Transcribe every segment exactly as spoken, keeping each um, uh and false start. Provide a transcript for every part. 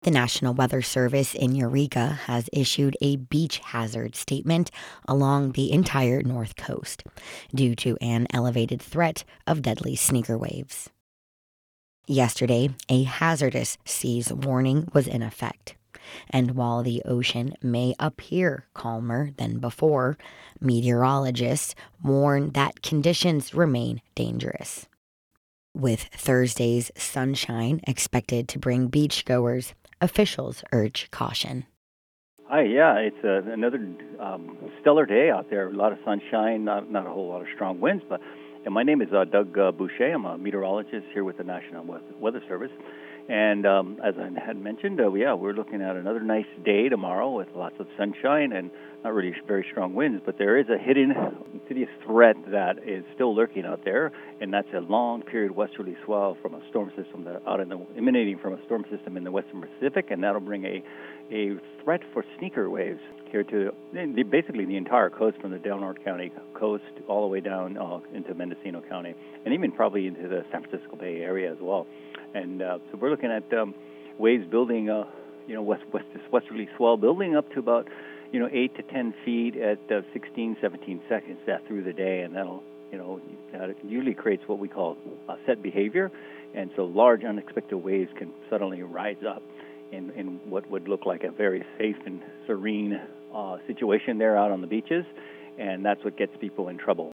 The National Weather Service in Eureka has issued a beach hazard statement along the entire North Coast due to an elevated threat of deadly sneaker waves. Yesterday, a hazardous seas warning was in effect, and while the ocean may appear calmer than before, meteorologists warn that conditions remain dangerous. With Thursday's sunshine expected to bring beachgoers, officials urge caution. Hi, yeah, it's uh, another um, stellar day out there. A lot of sunshine, not not a whole lot of strong winds. But and my name is uh, Doug uh, Boucher. I'm a meteorologist here with the National Weather Service. And um, as I had mentioned, uh, yeah, we're looking at another nice day tomorrow with lots of sunshine and not really very strong winds. But there is a hidden, insidious threat that is still lurking out there, and that's a long period westerly swell from a storm system that out in the emanating from a storm system in the Western Pacific, and that'll bring a a threat for sneaker waves here to the, basically the entire coast from the Del Norte County coast all the way down uh, into Mendocino County, and even probably into the San Francisco Bay Area as well. And uh, so we're looking at um, waves building, uh, you know, west, west this westerly swell building up to about, you know, eight to ten feet at uh, sixteen, seventeen seconds that through the day, and that'll, you know, that usually creates what we call uh, set behavior, and so large unexpected waves can suddenly rise up in, in what would look like a very safe and serene uh, situation there out on the beaches, and that's what gets people in trouble.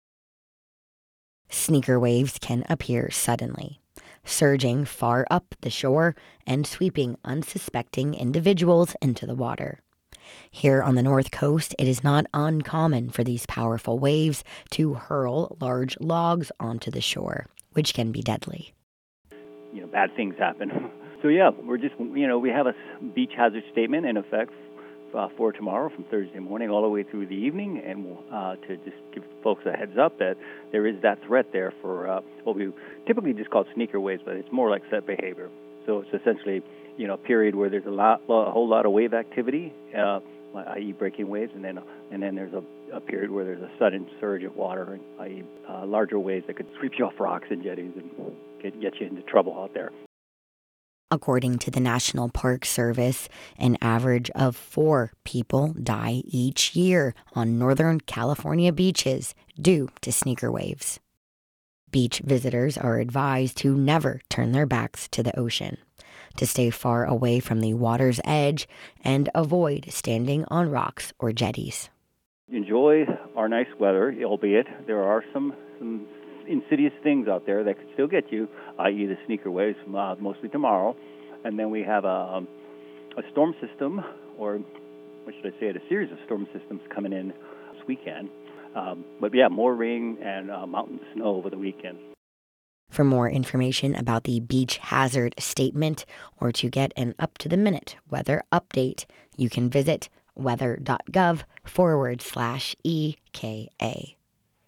Sneaker waves can appear suddenly, surging far up the shore and sweeping unsuspecting individuals into the water. Here on the North Coast, it is not uncommon for these powerful waves to hurl large logs onto the shore, which can be deadly. You know, bad things happen. So yeah, we're just, you know, we have a beach hazard statement in effect uh, for tomorrow from Thursday morning all the way through the evening, and uh, to just give folks a heads up that there is that threat there for uh, what we typically just call sneaker waves, but it's more like set behavior. So it's essentially, you know, a period where there's a lot, a whole lot of wave activity, uh, that is breaking waves, and then and then there's a, a period where there's a sudden surge of water, that is uh, larger waves that could sweep you off rocks and jetties and get, get you into trouble out there. According to the National Park Service, an average of four people die each year on Northern California beaches due to sneaker waves. Beach visitors are advised to never turn their backs to the ocean, to stay far away from the water's edge, and avoid standing on rocks or jetties. Enjoy our nice weather, albeit there are some, some insidious things out there that could still get you, that is the sneaker waves, uh, mostly tomorrow. And then we have a, a storm system, or what should I say, a series of storm systems coming in this weekend. Um, but yeah, more rain and uh, mountain snow over the weekend. For more information about the beach hazard statement or to get an up-to-the-minute weather update, you can visit weather.gov forward slash EKA.